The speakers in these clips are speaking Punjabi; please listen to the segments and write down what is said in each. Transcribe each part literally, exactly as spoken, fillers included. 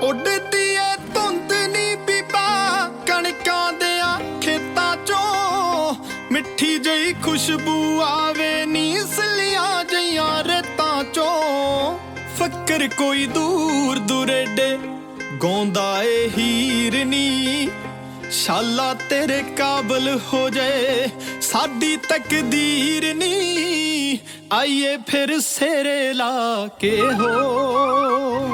ਉੱਡਦੀ ਏ ਧੁੰਦ ਨੀ ਬੀਬਾ ਕਣਕਾਂ ਦਿਆਂ ਖੇਤਾਂ ਚੋਂ, ਮਿੱਠੀ ਜਿਹੀ ਖੁਸ਼ਬੂ ਆਵੇ ਨੀ ਸਲੀਆਂ ਜਿਹੀਆਂ ਰੇਤਾਂ ਚੋਂ। ਫਕਰ ਕੋਈ ਦੂਰ ਦੁਰੇਡੇ ਗਾਉਂਦਾ ਏ ਹੀਰ ਨੀ, ਸ਼ਾਲਾ ਤੇਰੇ ਕਾਬਲ ਹੋ ਜਾਏ ਸਾਡੀ ਤਕਦੀਰ ਨੀ, ਆਈਏ ਫਿਰ ਸੇਰੇ ਲਾ ਕੇ ਹੋ।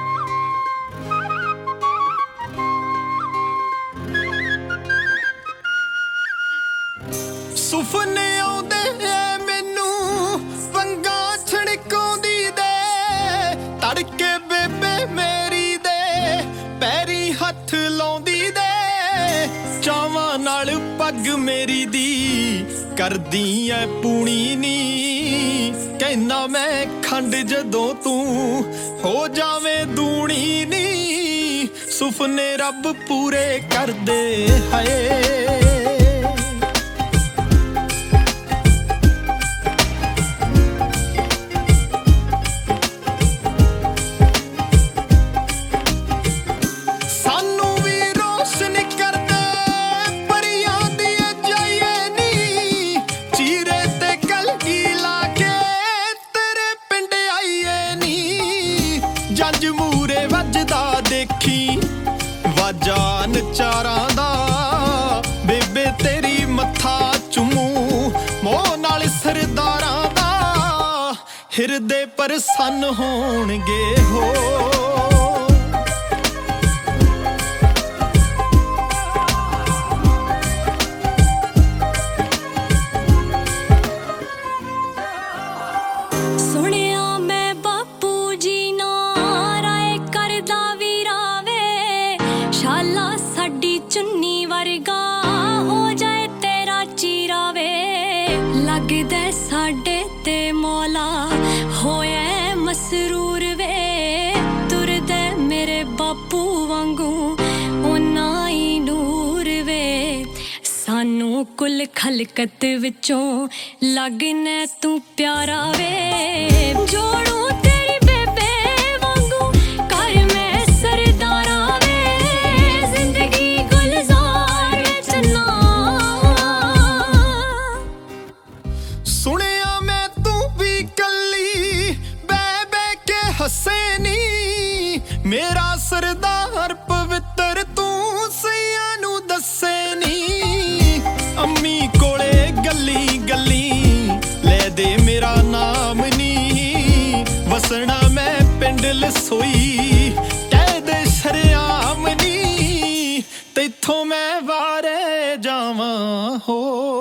ਸੁਪਨੇ ਆਉਂਦੇ ਐ ਮੈਨੂੰ ਵੰਗਾਂ ਛਣਕਾਉਂਦੀ ਦੇ, ਤੜਕੇ ਬੇਬੇ ਮੇਰੀ ਦੇ ਪੈਰੀ ਹੱਥ ਲਾਉਂਦੀ ਦੇ, ਚਾਵਾਂ ਨਾਲ ਪੱਗ ਮੇਰੀ ਦੀ ਕਰਦੀ ਐ ਪੂਣੀ ਨੀ, ਕਹਿਣਾ ਮੈਂ ਖੰਡ ਜਦੋਂ ਤੂੰ ਹੋ ਜਾਵੇਂ ਦੂਣੀ ਨੀ, ਸੁਪਨੇ ਰੱਬ ਪੂਰੇ ਕਰਦੇ ਹਾਏ। ਜੰਜ ਮੂਰੇ ਵੱਜਦਾ ਦੇਖੀ ਵਾਜਾਂ ਨਚਾਰਾਂ ਦਾ, ਬੇਬੇ ਤੇਰੀ ਮੱਥਾ ਚੁੰਮੂ ਮੋਹ ਨਾਲ ਸਰਦਾਰਾਂ ਦਾ, ਹਿਰਦੇ ਪ੍ਰਸੰਨ ਹੋਣਗੇ ਹੋ। ਸ਼ਾਲਾ ਸਾਡੀ ਚੁੰਨੀ ਵਰਗਾ ਹੋ ਜਾਏ ਤੇਰਾ ਚੀਰਾ ਵੇ, ਲੱਗਦਾ ਸਾਡੇ ਤੇ ਮੌਲਾ ਹੋਇਆ ਮਸਰੂਰ ਵੇ, ਤੁਰਦਾ ਮੇਰੇ ਬਾਪੂ ਵਾਂਗੂ ਓਨਾ ਹੀ ਨੂਰ ਵੇ, ਸਾਨੂੰ ਕੁੱਲ ਖਲਕਤ ਵਿੱਚੋਂ ਲੱਗਣਾ ਤੂੰ ਪਿਆਰਾ ਵੇ, ਜੋੜੂ ਹੱਸੇ ਨੀ ਮੇਰਾ ਸਰਦਾਰ ਪਵਿੱਤਰ, ਤੂੰ ਸਈਆਂ ਨੂੰ ਦੱਸੇ ਨੀ, ਅੰਮੀ ਕੋਲੇ ਗੱਲੀ ਗੱਲੀ ਲੈ ਦੇ ਮੇਰਾ ਨਾਮ ਨੀ, ਵਸਣਾ ਮੈਂ ਪਿੰਡ ਲਸੋਈ ਕਹਿ ਦੇ ਸ਼ਰਿਆਮ ਨੀ, ਤੈਥੋਂ ਮੈਂ ਵਾਰੇ ਜਾਵਾਂ ਹੋ।